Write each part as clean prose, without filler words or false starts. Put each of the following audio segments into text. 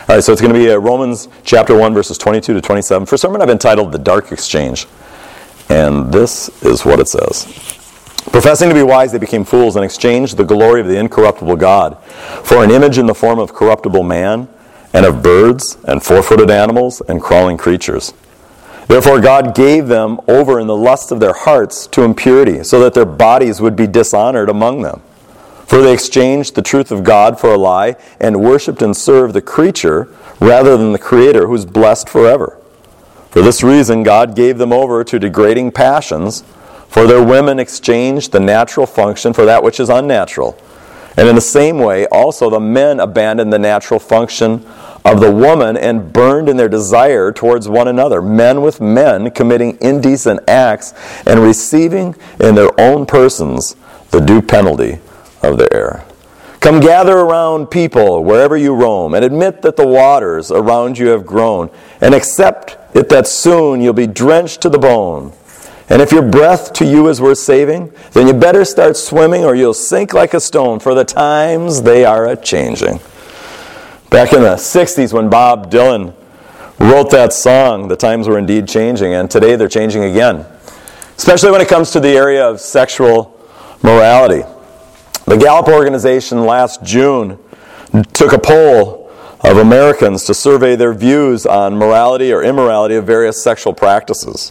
All right, so it's going to be Romans chapter 1, verses 22 to 27. For a sermon I've entitled The Dark Exchange. And this is what it says. Professing to be wise, they became fools and exchanged the glory of the incorruptible God for an image in the form of corruptible man, and of birds, and four-footed animals, and crawling creatures. Therefore God gave them over in the lust of their hearts to impurity, so that their bodies would be dishonored among them. For they exchanged the truth of God for a lie, and worshipped and served the creature rather than the Creator, who is blessed forever. For this reason God gave them over to degrading passions, for their women exchanged the natural function for that which is unnatural. And in the same way also the men abandoned the natural function of the woman and burned in their desire towards one another, men with men committing indecent acts and receiving in their own persons the due penalty of their error. Come gather around people wherever you roam, and admit that the waters around you have grown, and accept it that soon you'll be drenched to the bone. And if your breath to you is worth saving, then you better start swimming or you'll sink like a stone, for the times they are a-changing. Back in the 60s when Bob Dylan wrote that song, the times were indeed changing, and today they're changing again. Especially when it comes to the area of sexual morality. The Gallup organization last June took a poll of Americans to survey their views on morality or immorality of various sexual practices.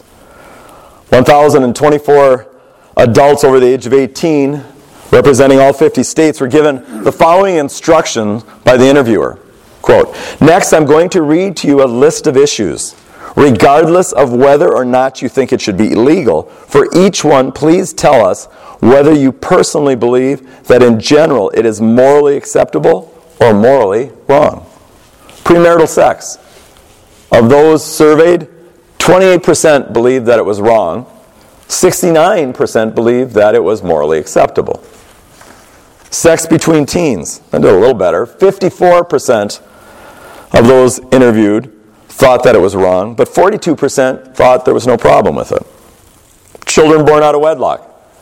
1,024 adults over the age of 18, representing all 50 states, were given the following instruction by the interviewer. Quote, "Next, I'm going to read to you a list of issues. Regardless of whether or not you think it should be illegal, for each one, please tell us whether you personally believe that in general it is morally acceptable or morally wrong." Premarital sex. Of those surveyed, 28% believed that it was wrong. 69% believed that it was morally acceptable. Sex between teens. I did a little better. 54% of those interviewed thought that it was wrong, but 42% thought there was no problem with it. Children born out of wedlock.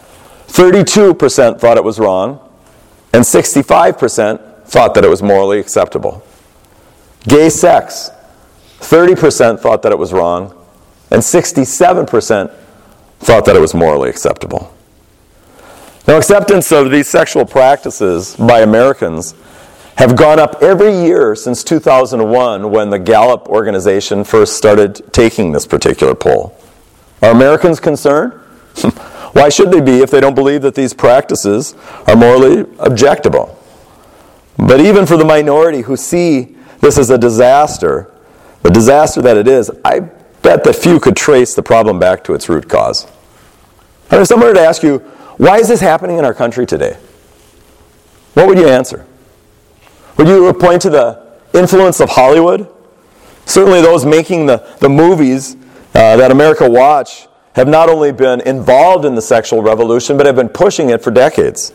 32% thought it was wrong, and 65% thought that it was morally acceptable. Gay sex. 30% thought that it was wrong, and 67% thought that it was morally acceptable. Now, acceptance of these sexual practices by Americans have gone up every year since 2001, when the Gallup organization first started taking this particular poll. Are Americans concerned? Why should they be if they don't believe that these practices are morally objectable? But even for the minority who see this as a disaster, the disaster that it is, I bet that few could trace the problem back to its root cause. And if someone were to ask you, why is this happening in our country today? What would you answer? Would you point to the influence of Hollywood? Certainly those making the movies that America watch have not only been involved in the sexual revolution, but have been pushing it for decades.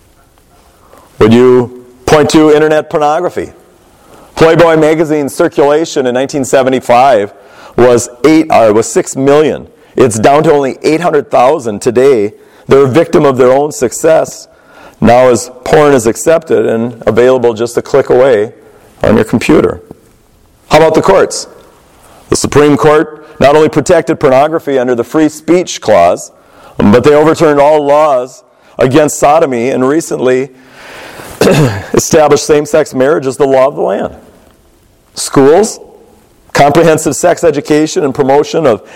Would you point to internet pornography? Playboy magazine's circulation in 1975 was 6 million. It's down to only 800,000 today. They're a victim of their own success now as porn is accepted and available just a click away on your computer. How about the courts? The Supreme Court not only protected pornography under the Free Speech Clause, but they overturned all laws against sodomy and recently established same-sex marriage as the law of the land. Schools, comprehensive sex education and promotion of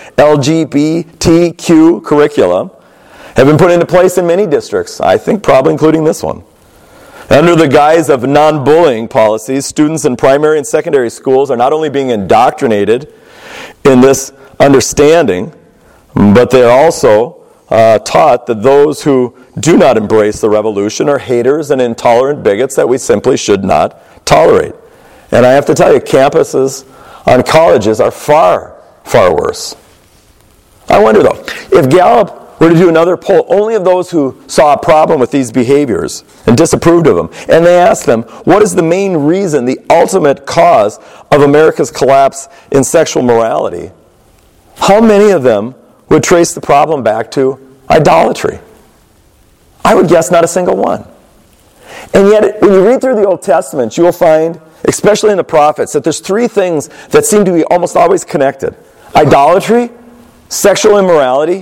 LGBTQ curricula have been put into place in many districts, I think probably including this one. Under the guise of non-bullying policies, students in primary and secondary schools are not only being indoctrinated in this understanding, but they are also taught that those who do not embrace the revolution are haters and intolerant bigots that we simply should not tolerate. And I have to tell you, campuses on colleges are far, far worse. I wonder though, if Gallup were to do another poll only of those who saw a problem with these behaviors and disapproved of them, and they asked them, what is the main reason, the ultimate cause of America's collapse in sexual morality? How many of them would trace the problem back to idolatry? I would guess not a single one. And yet, when you read through the Old Testament, you will find especially in the prophets, that there's three things that seem to be almost always connected: idolatry, sexual immorality,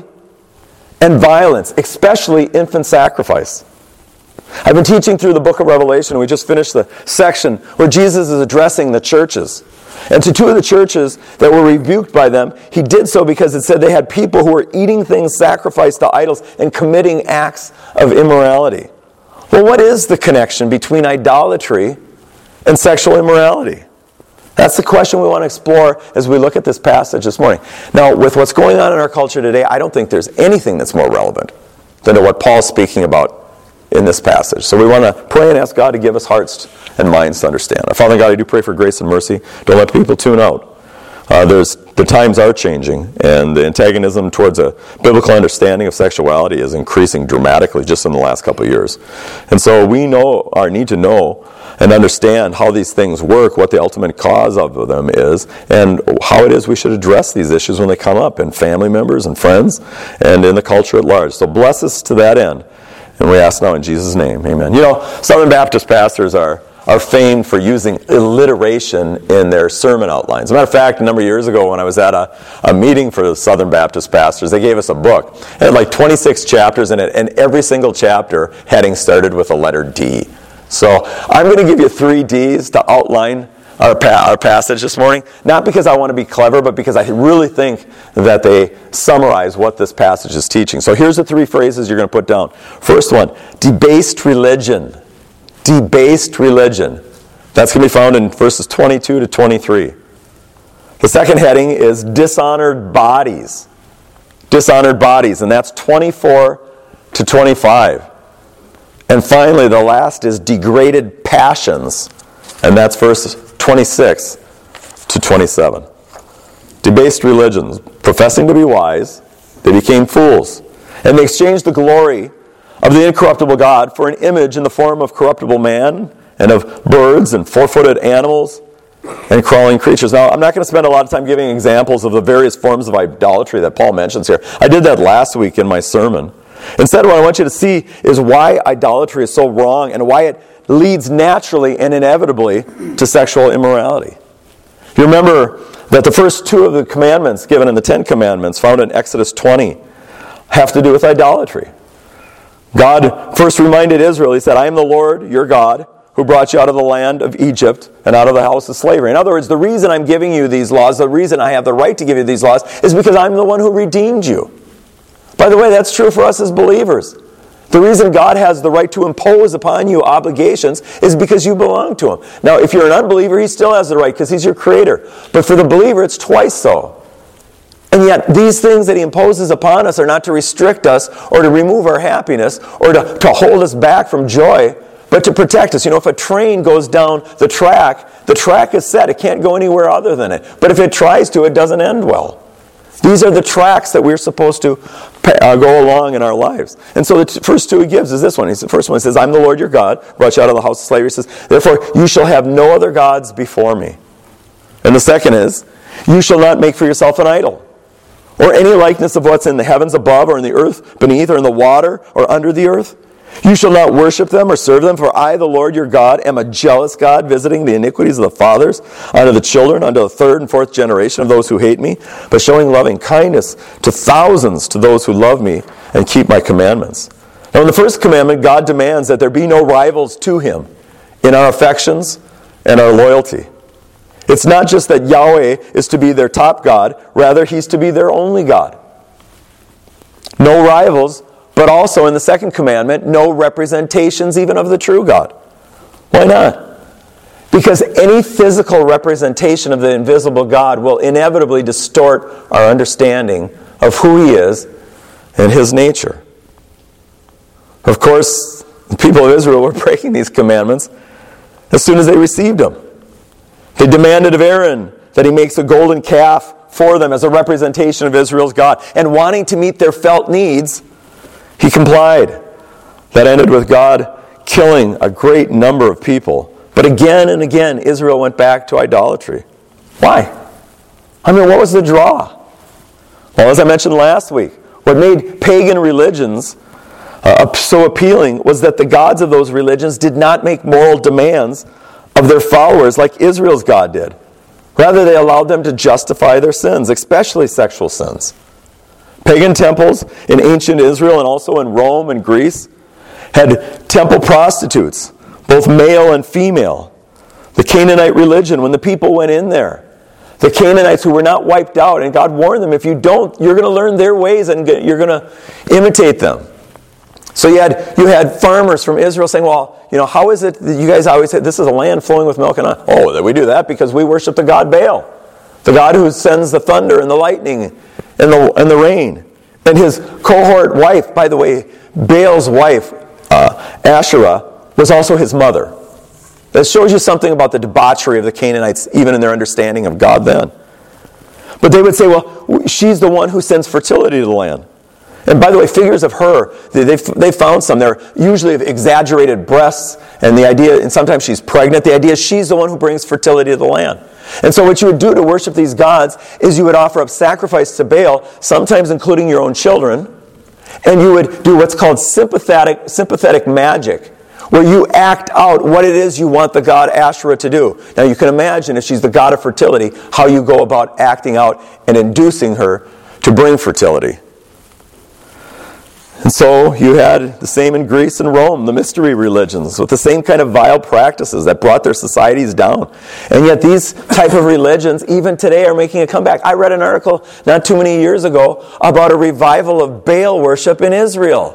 and violence, especially infant sacrifice. I've been teaching through the book of Revelation. We just finished the section where Jesus is addressing the churches. And to two of the churches that were rebuked by them, he did so because it said they had people who were eating things sacrificed to idols and committing acts of immorality. Well, what is the connection between idolatry and sexual immorality? That's the question we want to explore as we look at this passage this morning. Now, with what's going on in our culture today, I don't think there's anything that's more relevant than to what Paul's speaking about in this passage. So we want to pray and ask God to give us hearts and minds to understand. Our Father God, I do pray for grace and mercy. Don't let people tune out. The times are changing, and the antagonism towards a biblical understanding of sexuality is increasing dramatically just in the last couple of years. And so we need to know and understand how these things work, what the ultimate cause of them is, and how it is we should address these issues when they come up in family members and friends and in the culture at large. So bless us to that end. And we ask now in Jesus' name, amen. You know, Southern Baptist pastors are famed for using alliteration in their sermon outlines. As a matter of fact, a number of years ago when I was at a meeting for the Southern Baptist pastors, they gave us a book. It had like 26 chapters in it, and every single chapter heading started with the letter D. So I'm going to give you 3 Ds to outline our passage this morning, not because I want to be clever, but because I really think that they summarize what this passage is teaching. So here's the 3 phrases you're going to put down. First one, debased religion. Debased religion. That's going to be found in verses 22 to 23. The second heading is dishonored bodies. Dishonored bodies, and that's 24 to 25. And finally, the last is degraded passions, and that's verses 26 to 27. Debased religions, professing to be wise, they became fools. And they exchanged the glory of the incorruptible God for an image in the form of corruptible man and of birds and 4-footed animals and crawling creatures. Now, I'm not going to spend a lot of time giving examples of the various forms of idolatry that Paul mentions here. I did that last week in my sermon. Instead, what I want you to see is why idolatry is so wrong and why it leads naturally and inevitably to sexual immorality. You remember that the first 2 of the commandments given in the 10 Commandments found in Exodus 20 have to do with idolatry. God first reminded Israel, he said, I am the Lord, your God, who brought you out of the land of Egypt and out of the house of slavery. In other words, the reason I'm giving you these laws, the reason I have the right to give you these laws, is because I'm the one who redeemed you. By the way, that's true for us as believers. The reason God has the right to impose upon you obligations is because you belong to Him. Now, if you're an unbeliever, He still has the right because He's your creator. But for the believer, it's twice so. And yet, these things that He imposes upon us are not to restrict us or to remove our happiness or to hold us back from joy, but to protect us. You know, if a train goes down the track is set. It can't go anywhere other than it. But if it tries to, it doesn't end well. These are the tracks that we're supposed to go along in our lives. And so the first 2 he gives is this one. The first one says, I'm the Lord your God, brought you out of the house of slavery. He says, therefore, you shall have no other gods before me. And the second is, you shall not make for yourself an idol, or any likeness of what's in the heavens above, or in the earth beneath, or in the water, or under the earth. You shall not worship them or serve them, for I, the Lord your God, am a jealous God, visiting the iniquities of the fathers unto the children, unto the 3rd and 4th generation of those who hate me, but showing loving kindness to thousands to those who love me and keep my commandments. Now in the first commandment, God demands that there be no rivals to Him in our affections and our loyalty. It's not just that Yahweh is to be their top God, rather He's to be their only God. No rivals, but also in the second commandment, no representations even of the true God. Why not? Because any physical representation of the invisible God will inevitably distort our understanding of who He is and His nature. Of course, the people of Israel were breaking these commandments as soon as they received them. They demanded of Aaron that he makes a golden calf for them as a representation of Israel's God. And wanting to meet their felt needs, he complied. That ended with God killing a great number of people. But again and again, Israel went back to idolatry. Why? I mean, what was the draw? Well, as I mentioned last week, what made pagan religions so appealing was that the gods of those religions did not make moral demands of their followers like Israel's God did. Rather, they allowed them to justify their sins, especially sexual sins. Pagan temples in ancient Israel and also in Rome and Greece had temple prostitutes, both male and female. The Canaanite religion, when the people went in there, the Canaanites who were not wiped out, and God warned them, if you don't, you're going to learn their ways and you're going to imitate them. So you had farmers from Israel saying, well, how is it that you guys always say this is a land flowing with milk and honey? Oh, we do that because we worship the god Baal, the god who sends the thunder and the lightning and the rain. And his cohort wife, by the way, Baal's wife, Asherah, was also his mother. That shows you something about the debauchery of the Canaanites, even in their understanding of God then. But they would say, well, she's the one who sends fertility to the land. And by the way, figures of her, they found some. They're usually of exaggerated breasts, and sometimes she's pregnant. The idea is she's the one who brings fertility to the land. And so what you would do to worship these gods is you would offer up sacrifice to Baal, sometimes including your own children, and you would do what's called sympathetic magic, where you act out what it is you want the god Asherah to do. Now you can imagine, if she's the god of fertility, how you go about acting out and inducing her to bring fertility. And so you had the same in Greece and Rome, the mystery religions, with the same kind of vile practices that brought their societies down. And yet these type of religions, even today, are making a comeback. I read an article not too many years ago about a revival of Baal worship in Israel.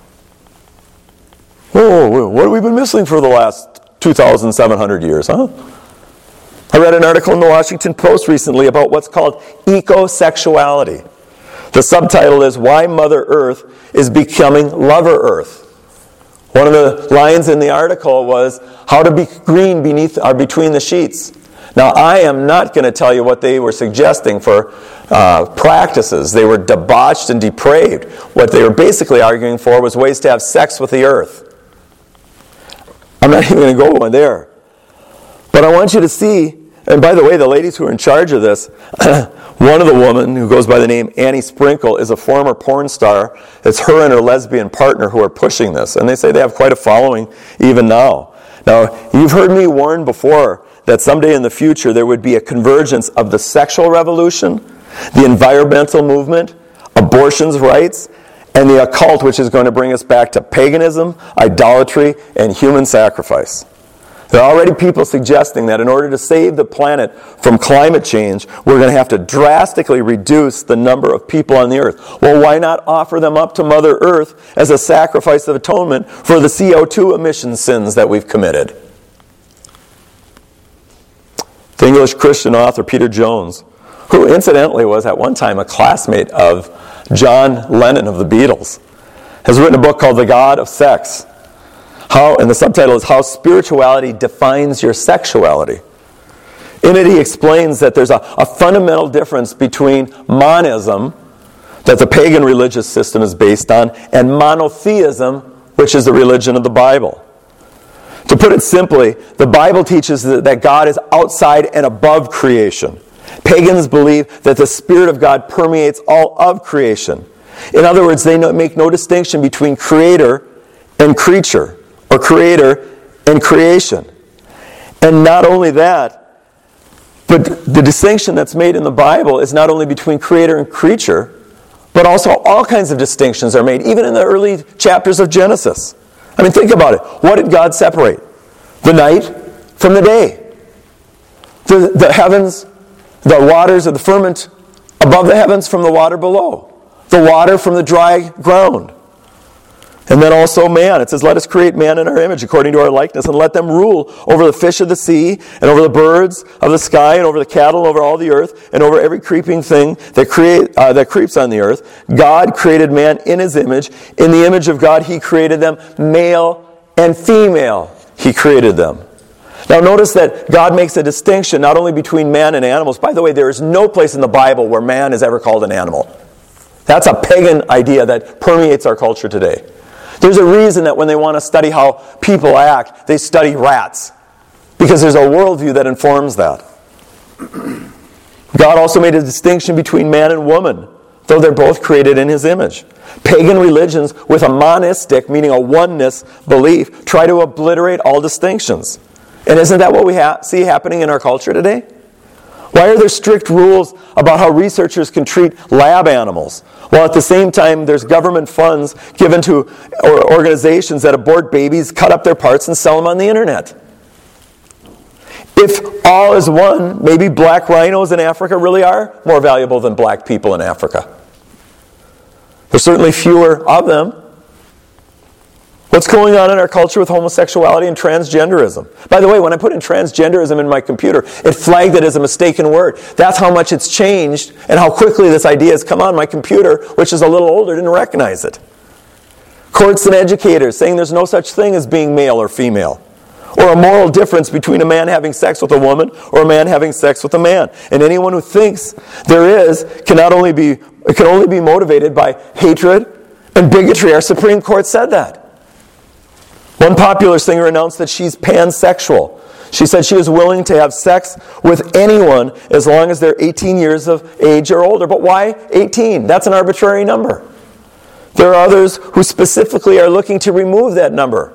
Whoa, what have we been missing for the last 2,700 years, huh? I read an article in the Washington Post recently about what's called ecosexuality. The subtitle is Why Mother Earth is Becoming Lover Earth. One of the lines in the article was, how to be green between the sheets. Now, I am not going to tell you what they were suggesting for practices. They were debauched and depraved. What they were basically arguing for was ways to have sex with the earth. I'm not even going to go there. But I want you to see, and by the way, the ladies who are in charge of this, one of the women who goes by the name Annie Sprinkle is a former porn star. It's her and her lesbian partner who are pushing this. And they say they have quite a following even now. Now, you've heard me warn before that someday in the future there would be a convergence of the sexual revolution, the environmental movement, abortion's rights, and the occult, which is going to bring us back to paganism, idolatry, and human sacrifice. There are already people suggesting that in order to save the planet from climate change, we're going to have to drastically reduce the number of people on the earth. Well, why not offer them up to Mother Earth as a sacrifice of atonement for the CO2 emission sins that we've committed? The English Christian author Peter Jones, who incidentally was at one time a classmate of John Lennon of the Beatles, has written a book called The God of Sex. And the subtitle is How Spirituality Defines Your Sexuality. In it he explains that there's a fundamental difference between monism, that the pagan religious system is based on, and monotheism, which is the religion of the Bible. To put it simply, the Bible teaches that God is outside and above creation. Pagans believe that the Spirit of God permeates all of creation. In other words, they make no distinction between creator and creature, or creator and creation. And not only that, but the distinction that's made in the Bible is not only between creator and creature, but also all kinds of distinctions are made, even in the early chapters of Genesis. I mean, think about it. What did God separate? The night from the day. The heavens, the waters of the firmament above the heavens from the water below. The water from the dry ground. And then also man. It says, let us create man in our image according to our likeness, and let them rule over the fish of the sea, and over the birds of the sky, and over the cattle, over all the earth, and over every creeping thing that creeps on the earth. God created man in his image. In the image of God he created them, male and female he created them. Now notice that God makes a distinction not only between man and animals. By the way, there is no place in the Bible where man is ever called an animal. That's a pagan idea that permeates our culture today. There's a reason that when they want to study how people act, they study rats. Because there's a worldview that informs that. God also made a distinction between man and woman, though they're both created in his image. Pagan religions with a monistic, meaning a oneness belief, try to obliterate all distinctions. And isn't that what we see happening in our culture today? Why are there strict rules about how researchers can treat lab animals, while at the same time there's government funds given to organizations that abort babies, cut up their parts, and sell them on the internet? If all is one, maybe black rhinos in Africa really are more valuable than black people in Africa. There's certainly fewer of them. What's going on in our culture with homosexuality and transgenderism? By the way, when I put in transgenderism in my computer, it flagged it as a mistaken word. That's how much it's changed and how quickly this idea has come on my computer, which is a little older, didn't recognize it. Courts and educators saying there's no such thing as being male or female, or a moral difference between a man having sex with a woman or a man having sex with a man. And anyone who thinks there is can only be motivated by hatred and bigotry. Our Supreme Court said that. One popular singer announced that she's pansexual. She said she is willing to have sex with anyone as long as they're 18 years of age or older. But why 18? That's an arbitrary number. There are others who specifically are looking to remove that number.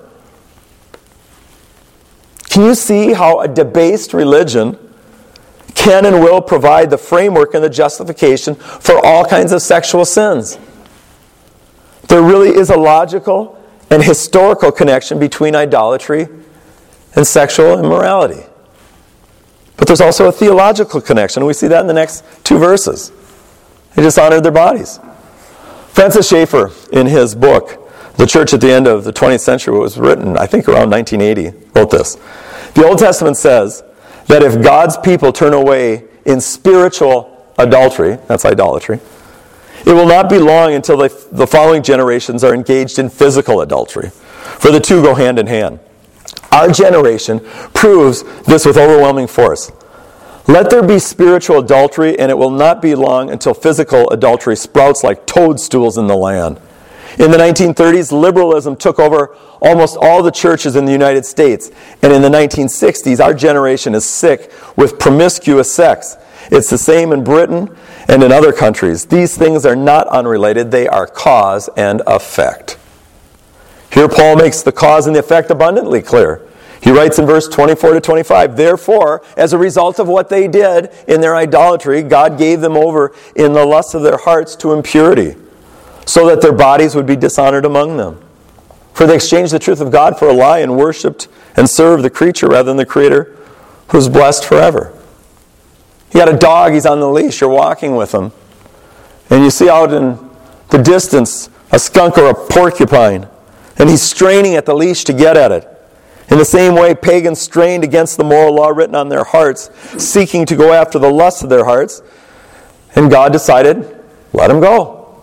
Can you see how a debased religion can and will provide the framework and the justification for all kinds of sexual sins? There really is a logical and historical connection between idolatry and sexual immorality. But there's also a theological connection, and we see that in the next two verses. They dishonored their bodies. Francis Schaeffer, in his book, The Church at the End of the 20th Century, was written, I think around 1980, wrote this. The Old Testament says that if God's people turn away in spiritual adultery, that's idolatry, it will not be long until the following generations are engaged in physical adultery, for the two go hand in hand. Our generation proves this with overwhelming force. Let there be spiritual adultery, and it will not be long until physical adultery sprouts like toadstools in the land. In the 1930s, liberalism took over almost all the churches in the United States, and in the 1960s, our generation is sick with promiscuous sex. It's the same in Britain and in other countries. These things are not unrelated. They are cause and effect. Here Paul makes the cause and the effect abundantly clear. He writes in verse 24 to 25, therefore, as a result of what they did in their idolatry, God gave them over in the lust of their hearts to impurity, so that their bodies would be dishonored among them. For they exchanged the truth of God for a lie and worshipped and served the creature rather than the Creator, who is blessed forever. You got a dog, he's on the leash, you're walking with him. And you see out in the distance a skunk or a porcupine. And he's straining at the leash to get at it. In the same way, pagans strained against the moral law written on their hearts, seeking to go after the lusts of their hearts. And God decided, let him go.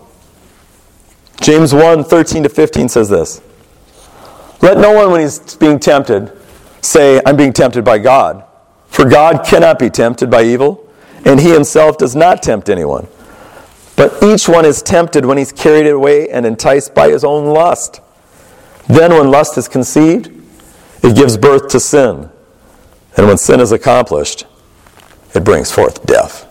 James 1, 13 to 15 says this. Let no one, when he's being tempted, say, I'm being tempted by God. For God cannot be tempted by evil, and he himself does not tempt anyone. But each one is tempted when he's carried away and enticed by his own lust. Then when lust is conceived, it gives birth to sin. And when sin is accomplished, it brings forth death.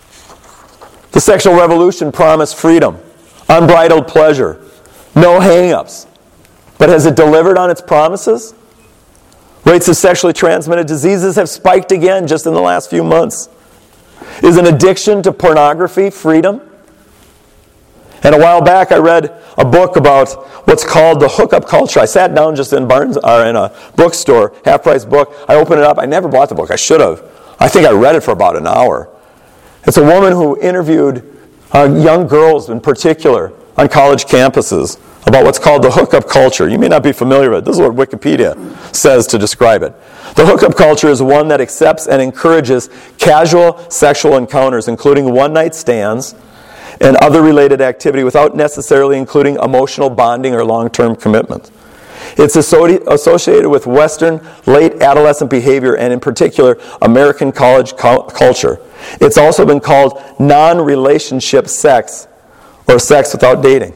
The sexual revolution promised freedom, unbridled pleasure, no hang-ups. But has it delivered on its promises? Rates of sexually transmitted diseases have spiked again just in the last few months. Is an addiction to pornography freedom? And a while back I read a book about what's called the hookup culture. I sat down just in a bookstore, half-price book. I opened it up. I never bought the book. I should have. I think I read it for about an hour. It's a woman who interviewed young girls in particular on college campuses about what's called the hookup culture. You may not be familiar with it. This is what Wikipedia says to describe it. The hookup culture is one that accepts and encourages casual sexual encounters, including one-night stands and other related activity without necessarily including emotional bonding or long-term commitment. It's associated with Western late adolescent behavior and in particular American college culture. It's also been called non-relationship sex or sex without dating.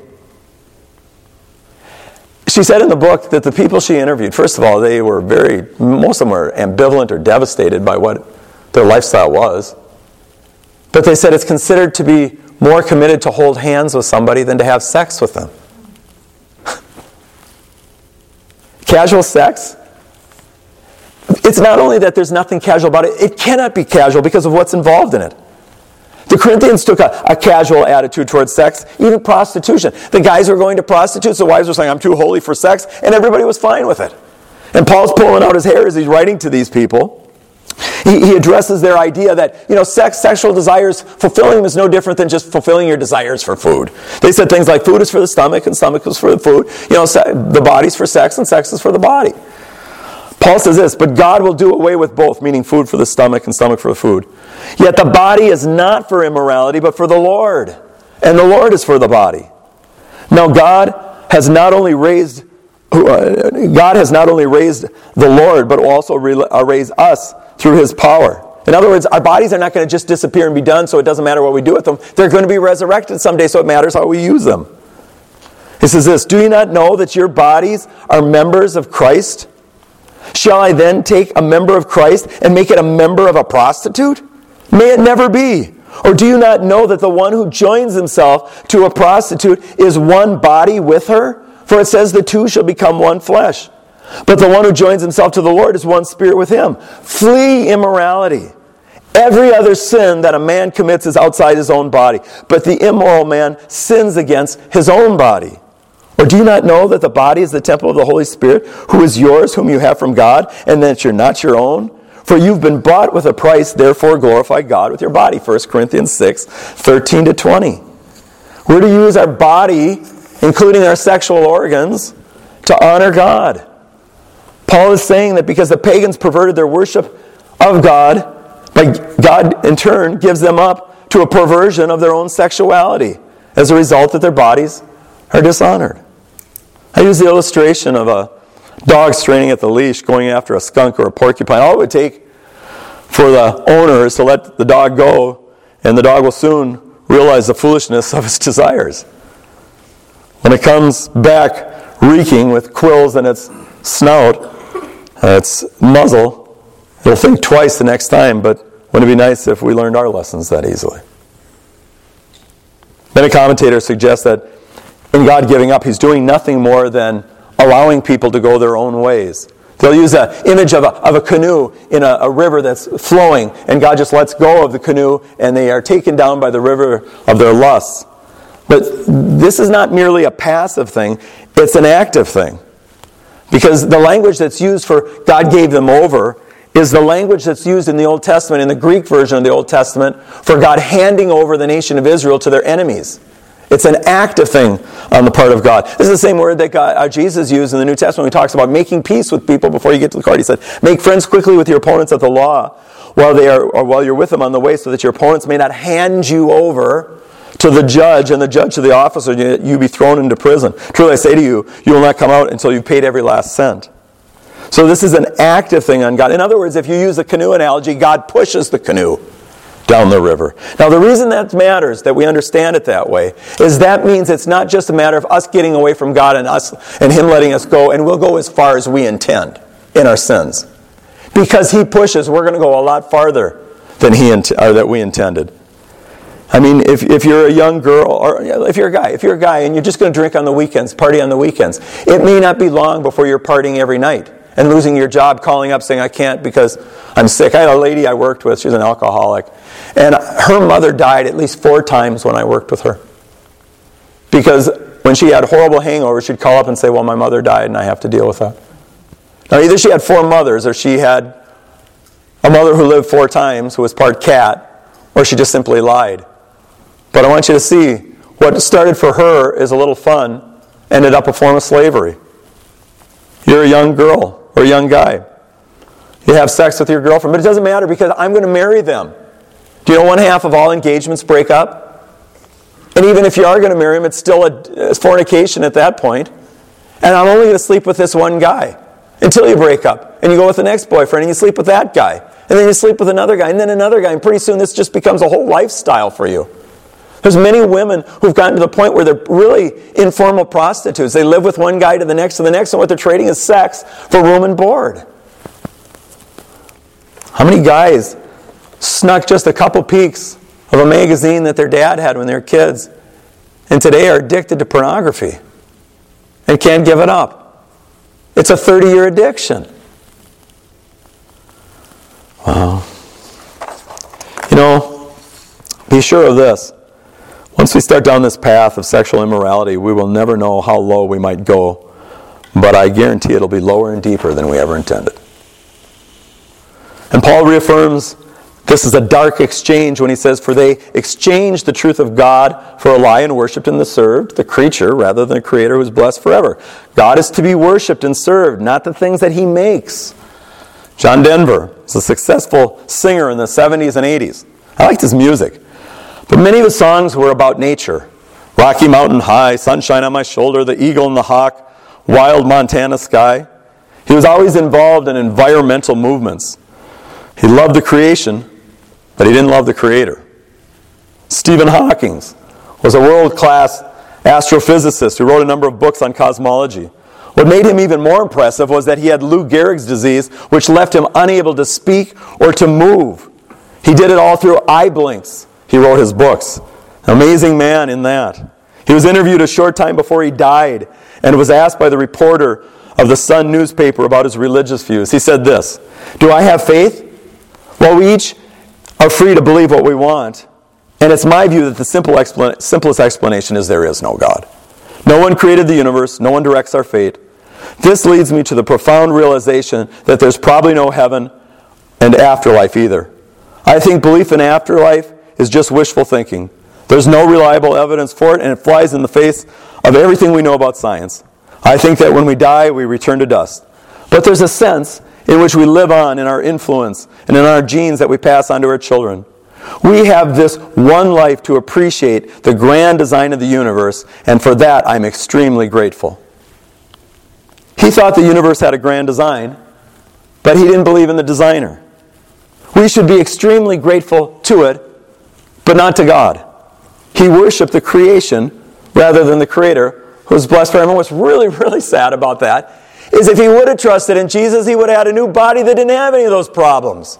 She said in the book that the people she interviewed, first of all, most of them were ambivalent or devastated by what their lifestyle was. But they said it's considered to be more committed to hold hands with somebody than to have sex with them. Casual sex? It's not only that there's nothing casual about it, it cannot be casual because of what's involved in it. The Corinthians took a casual attitude towards sex, even prostitution. The guys were going to prostitutes, the wives were saying, I'm too holy for sex, and everybody was fine with it. And Paul's pulling out his hair as he's writing to these people. He addresses their idea that, sexual desires, fulfilling them is no different than just fulfilling your desires for food. They said things like food is for the stomach and stomach is for the food. The body's for sex and sex is for the body. Paul says this, but God will do away with both, meaning food for the stomach and stomach for the food. Yet the body is not for immorality, but for the Lord. And the Lord is for the body. Now God has not only raised the Lord, but also raised us through His power. In other words, our bodies are not going to just disappear and be done, so it doesn't matter what we do with them. They're going to be resurrected someday, so it matters how we use them. He says this, do you not know that your bodies are members of Christ? Shall I then take a member of Christ and make it a member of a prostitute? May it never be. Or do you not know that the one who joins himself to a prostitute is one body with her? For it says the two shall become one flesh. But the one who joins himself to the Lord is one spirit with Him. Flee immorality. Every other sin that a man commits is outside his own body, but the immoral man sins against his own body. Or do you not know that the body is the temple of the Holy Spirit, who is yours, whom you have from God, and that you're not your own? For you've been bought with a price, therefore glorify God with your body. 1 Corinthians 6, 13 to 20. We're to use our body, including our sexual organs, to honor God. Paul is saying that because the pagans perverted their worship of God, God in turn gives them up to a perversion of their own sexuality as a result that their bodies are dishonored. I use the illustration of a dog straining at the leash going after a skunk or a porcupine. All it would take for the owner is to let the dog go, and the dog will soon realize the foolishness of its desires. When it comes back reeking with quills in its snout, its muzzle, it'll think twice the next time, but wouldn't it be nice if we learned our lessons that easily? Then a commentator suggests that in God giving up, He's doing nothing more than allowing people to go their own ways. They'll use an image of a canoe in a river that's flowing, and God just lets go of the canoe, and they are taken down by the river of their lusts. But this is not merely a passive thing, it's an active thing. Because the language that's used for God gave them over is the language that's used in the Old Testament, in the Greek version of the Old Testament, for God handing over the nation of Israel to their enemies. It's an active thing on the part of God. This is the same word that Jesus used in the New Testament when he talks about making peace with people before you get to the court. He said, make friends quickly with your opponents at the law while you're with them on the way, so that your opponents may not hand you over to the judge and the judge to the officer, and you be thrown into prison. Truly I say to you, you will not come out until you've paid every last cent. So this is an active thing on God. In other words, if you use the canoe analogy, God pushes the canoe down the river. Now the reason that matters, that we understand it that way, is that means it's not just a matter of us getting away from God and Him letting us go, and we'll go as far as we intend in our sins. Because He pushes, we're going to go a lot farther than that we intended. I mean, if you're a young girl, or if you're a guy and you're just going to drink on the weekends, party on the weekends, it may not be long before you're partying every night and losing your job, calling up saying, I can't because I'm sick. I had a lady I worked with, she's an alcoholic, and her mother died at least 4 times when I worked with her. Because when she had horrible hangovers, she'd call up and say, well, my mother died and I have to deal with that. Now, either she had 4 mothers, or she had a mother who lived 4 times, who was part cat, or she just simply lied. But I want you to see, what started for her as a little fun ended up a form of slavery. You're a young girl or a young guy. You have sex with your girlfriend, but it doesn't matter because I'm going to marry them. Do you know 1/2 of all engagements break up? And even if you are going to marry them, it's still a fornication at that point. And I'm only going to sleep with this one guy until you break up. And you go with the next boyfriend and you sleep with that guy. And then you sleep with another guy and then another guy. And pretty soon this just becomes a whole lifestyle for you. There's many women who've gotten to the point where they're really informal prostitutes. They live with one guy to the next, and what they're trading is sex for room and board. How many guys snuck just a couple peeks of a magazine that their dad had when they were kids, and today are addicted to pornography and can't give it up? It's a 30-year addiction. Wow. Be sure of this. Once we start down this path of sexual immorality, we will never know how low we might go, but I guarantee it'll be lower and deeper than we ever intended. And Paul reaffirms this is a dark exchange when he says, "For they exchanged the truth of God for a lie and worshipped and served the creature rather than the Creator who is blessed forever." God is to be worshipped and served, not the things that He makes. John Denver was a successful singer in the 70s and 80s. I liked his music. But many of his songs were about nature. Rocky Mountain High, Sunshine on My Shoulder, The Eagle and the Hawk, Wild Montana Sky. He was always involved in environmental movements. He loved the creation, but he didn't love the Creator. Stephen Hawking was a world-class astrophysicist who wrote a number of books on cosmology. What made him even more impressive was that he had Lou Gehrig's disease, which left him unable to speak or to move. He did it all through eye blinks. He wrote his books. An amazing man in that. He was interviewed a short time before he died and was asked by the reporter of the Sun newspaper about his religious views. He said this, "Do I have faith? Well, we each are free to believe what we want, and it's my view that the simplest explanation is there is no God. No one created the universe, no one directs our fate. This leads me to the profound realization that there's probably no heaven and afterlife either. I think belief in afterlife is just wishful thinking. There's no reliable evidence for it, and it flies in the face of everything we know about science. I think that when we die, we return to dust. But there's a sense in which we live on in our influence and in our genes that we pass on to our children. We have this one life to appreciate the grand design of the universe, and for that I'm extremely grateful." He thought the universe had a grand design, but he didn't believe in the designer. We should be extremely grateful to it, but not to God. He worshipped the creation rather than the Creator, who was blessed forever. And what's really, really sad about that is if he would have trusted in Jesus, he would have had a new body that didn't have any of those problems.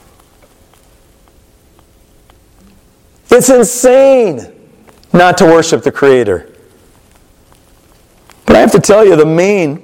It's insane not to worship the Creator. But I have to tell you, the main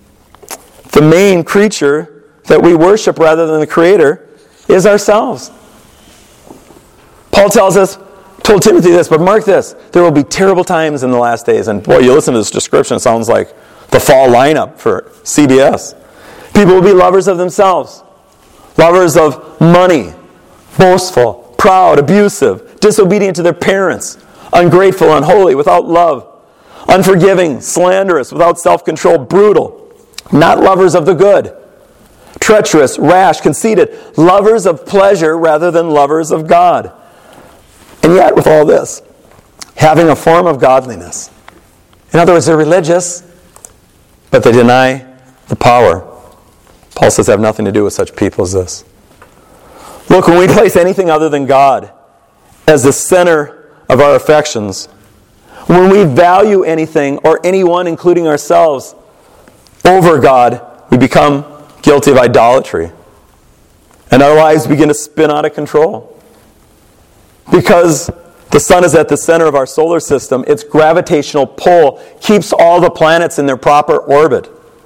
creature that we worship rather than the Creator is ourselves. Paul told Timothy this, but mark this, there will be terrible times in the last days. And boy, you listen to this description, it sounds like the fall lineup for CBS. People will be lovers of themselves, lovers of money, boastful, proud, abusive, disobedient to their parents, ungrateful, unholy, without love, unforgiving, slanderous, without self-control, brutal, not lovers of the good, treacherous, rash, conceited, lovers of pleasure rather than lovers of God. And yet, with all this, having a form of godliness. In other words, they're religious, but they deny the power. Paul says, have nothing to do with such people as this. Look, when we place anything other than God as the center of our affections, when we value anything or anyone, including ourselves, over God, we become guilty of idolatry. And our lives begin to spin out of control. Because the sun is at the center of our solar system, its gravitational pull keeps all the planets in their proper orbit.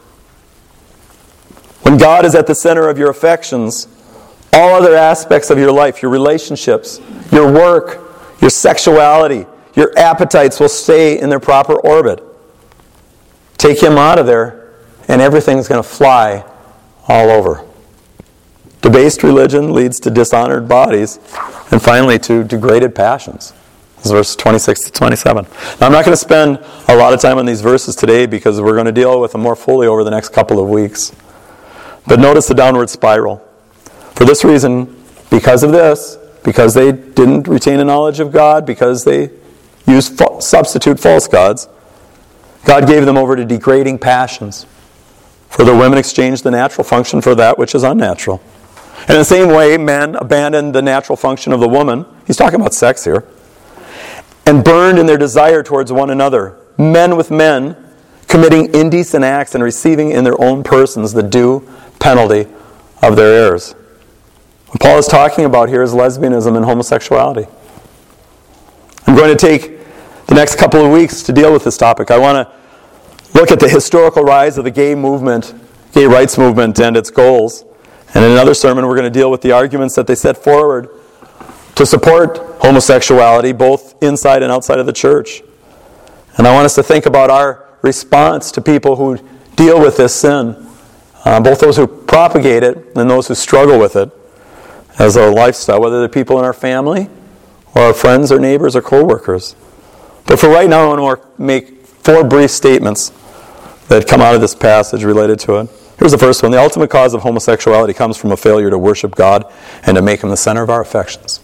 When God is at the center of your affections, all other aspects of your life, your relationships, your work, your sexuality, your appetites will stay in their proper orbit. Take Him out of there, and everything's going to fly all over. Debased religion leads to dishonored bodies, and finally to degraded passions. This is verses 26 to 27. Now, I'm not going to spend a lot of time on these verses today because we're going to deal with them more fully over the next couple of weeks. But notice the downward spiral. For this reason, because of this, because they didn't retain a knowledge of God, because they used substitute false gods, God gave them over to degrading passions. For the women exchanged the natural function for that which is unnatural. And in the same way, men abandoned the natural function of the woman, he's talking about sex here, and burned in their desire towards one another, men with men, committing indecent acts and receiving in their own persons the due penalty of their errors. What Paul is talking about here is lesbianism and homosexuality. I'm going to take the next couple of weeks to deal with this topic. I want to look at the historical rise of the gay movement, gay rights movement, and its goals. And in another sermon, we're going to deal with the arguments that they set forward to support homosexuality, both inside and outside of the church. And I want us to think about our response to people who deal with this sin, both those who propagate it and those who struggle with it as a lifestyle, whether they're people in our family or our friends or neighbors or co-workers. But for right now, I want to make 4 brief statements that come out of this passage related to it. Here's the first one. The ultimate cause of homosexuality comes from a failure to worship God and to make Him the center of our affections.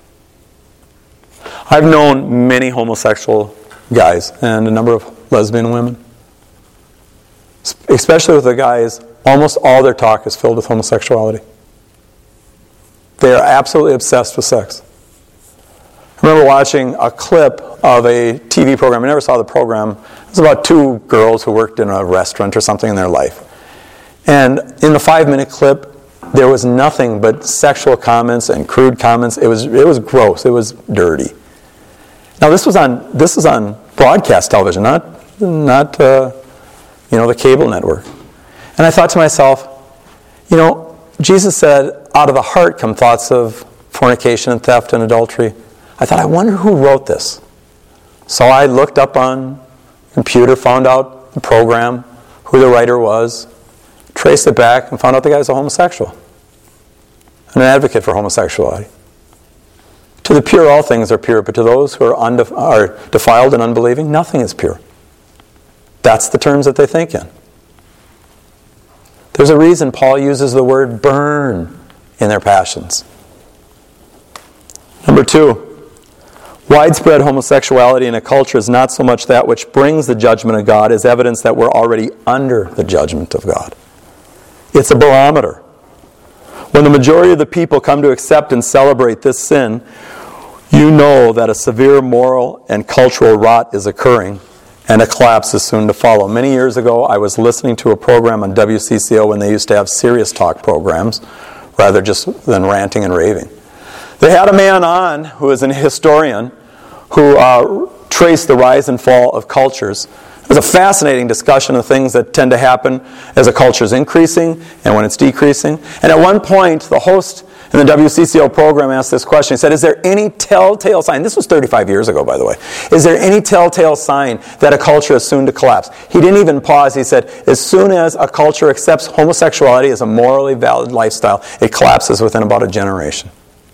I've known many homosexual guys and a number of lesbian women. Especially with the guys, almost all their talk is filled with homosexuality. They are absolutely obsessed with sex. I remember watching a clip of a TV program. I never saw the program. It was about 2 girls who worked in a restaurant or something in their life. And in the 5-minute clip, there was nothing but sexual comments and crude comments. It was gross. It was dirty. Now this was on broadcast television, not the cable network. And I thought to myself, Jesus said, out of the heart come thoughts of fornication and theft and adultery. I thought, I wonder who wrote this. So I looked up on the computer, found out the program, who the writer was, traced it back, and found out the guy was a homosexual and an advocate for homosexuality. To the pure, all things are pure, but to those who are defiled and unbelieving, nothing is pure. That's the terms that they think in. There's a reason Paul uses the word burn in their passions. Number 2, widespread homosexuality in a culture is not so much that which brings the judgment of God as evidence that we're already under the judgment of God. It's a barometer. When the majority of the people come to accept and celebrate this sin, you know that a severe moral and cultural rot is occurring, and a collapse is soon to follow. Many years ago, I was listening to a program on WCCO when they used to have serious talk programs, rather just than ranting and raving. They had a man on who was an historian who traced the rise and fall of cultures. It was a fascinating discussion of things that tend to happen as a culture is increasing and when it's decreasing. And at one point, the host in the WCCO program asked this question. He said, is there any telltale sign? This was 35 years ago, by the way. Is there any telltale sign that a culture is soon to collapse? He didn't even pause. He said, as soon as a culture accepts homosexuality as a morally valid lifestyle, it collapses within about a generation.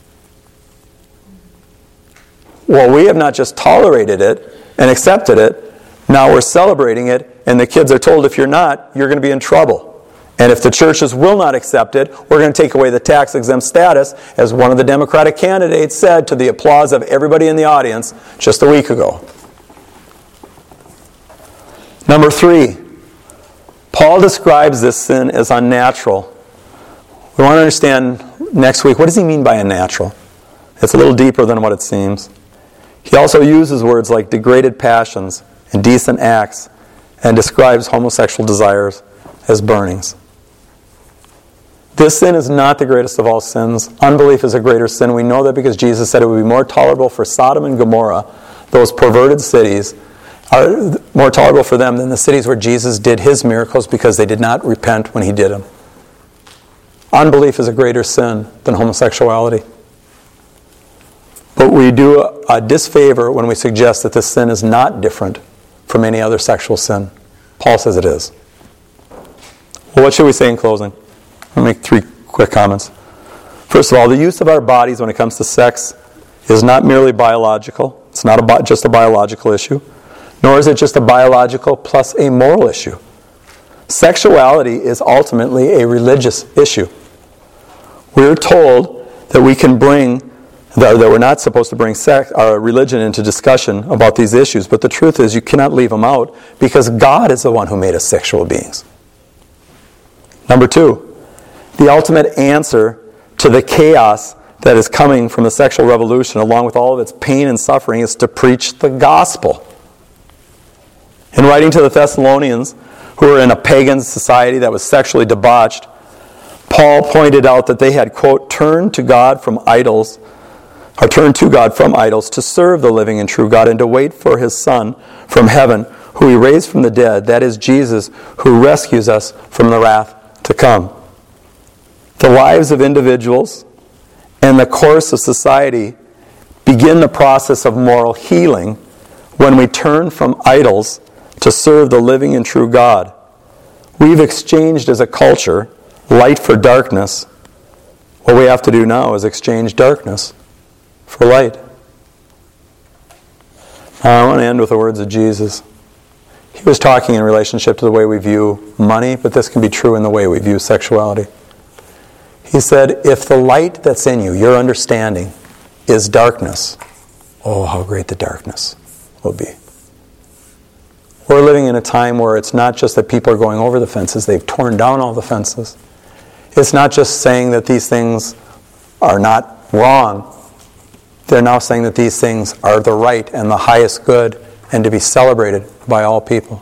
Well, we have not just tolerated it and accepted it, now we're celebrating it, and the kids are told if you're not, you're going to be in trouble. And if the churches will not accept it, we're going to take away the tax-exempt status, as one of the Democratic candidates said to the applause of everybody in the audience just a week ago. Number 3, Paul describes this sin as unnatural. We want to understand next week, what does he mean by unnatural? It's a little deeper than what it seems. He also uses words like degraded passions, indecent acts, and describes homosexual desires as burnings. This sin is not the greatest of all sins. Unbelief is a greater sin. We know that because Jesus said it would be more tolerable for Sodom and Gomorrah, those perverted cities, are more tolerable for them than the cities where Jesus did His miracles because they did not repent when He did them. Unbelief is a greater sin than homosexuality. But we do a disfavor when we suggest that this sin is not different from any other sexual sin. Paul says it is. Well, what should we say in closing? I'll make 3 quick comments. First of all, the use of our bodies when it comes to sex is not merely biological. It's not just a biological issue, nor is it just a biological plus a moral issue. Sexuality is ultimately a religious issue. We're told that we're not supposed to bring religion into discussion about these issues, but the truth is you cannot leave them out because God is the one who made us sexual beings. Number 2, the ultimate answer to the chaos that is coming from the sexual revolution, along with all of its pain and suffering, is to preach the gospel. In writing to the Thessalonians, who were in a pagan society that was sexually debauched, Paul pointed out that they had, quote, turned to God from idols to serve the living and true God and to wait for His Son from heaven, who He raised from the dead, that is Jesus, who rescues us from the wrath to come. the lives of individuals and the course of society begin the process of moral healing when we turn from idols to serve the living and true God. We've exchanged as a culture light for darkness. What we have to do now is exchange darkness for light. Now, I want to end with the words of Jesus. He was talking in relationship to the way we view money, but this can be true in the way we view sexuality. He said, if the light that's in you, your understanding, is darkness, oh, how great the darkness will be. We're living in a time where it's not just that people are going over the fences, they've torn down all the fences. It's not just saying that these things are not wrong. They're now saying that these things are the right and the highest good and to be celebrated by all people.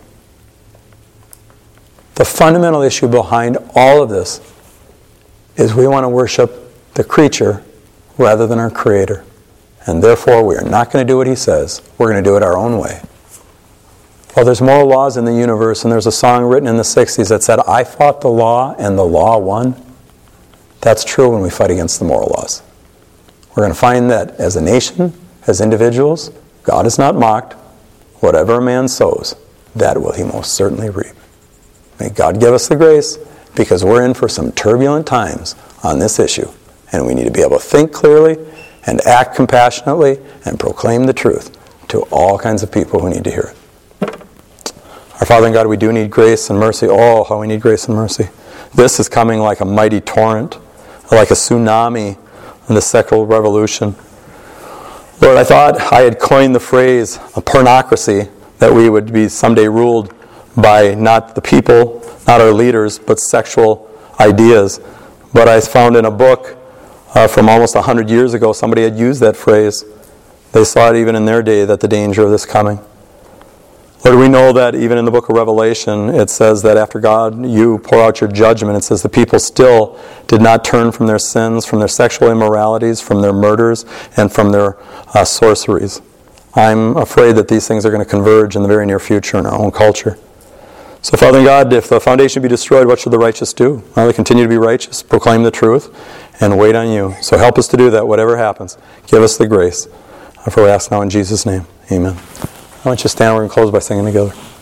The fundamental issue behind all of this is we want to worship the creature rather than our Creator. And therefore, we are not going to do what He says. We're going to do it our own way. Well, there's moral laws in the universe, and there's a song written in the 60s that said, I fought the law and the law won. That's true when we fight against the moral laws. We're going to find that as a nation, as individuals, God is not mocked. Whatever a man sows, that will he most certainly reap. May God give us the grace, because we're in for some turbulent times on this issue, and we need to be able to think clearly and act compassionately and proclaim the truth to all kinds of people who need to hear it. Our Father and God, we do need grace and mercy. Oh, how we need grace and mercy. This is coming like a mighty torrent, like a tsunami in the sexual revolution. Lord, I thought I had coined the phrase pornocracy, that we would be someday ruled by not the people, not our leaders, but sexual ideas. But I found in a book from almost 100 years ago, somebody had used that phrase. They saw it even in their day, that the danger of this coming. Lord, we know that even in the book of Revelation, it says that after God, you pour out your judgment. It says the people still did not turn from their sins, from their sexual immoralities, from their murders, and from their sorceries. I'm afraid that these things are going to converge in the very near future in our own culture. So, Father God, if the foundation be destroyed, what should the righteous do? Well, they continue to be righteous, proclaim the truth, and wait on you. So help us to do that, whatever happens. Give us the grace. For we ask now in Jesus' name. Amen. I want you to stand. We're going to close by singing together.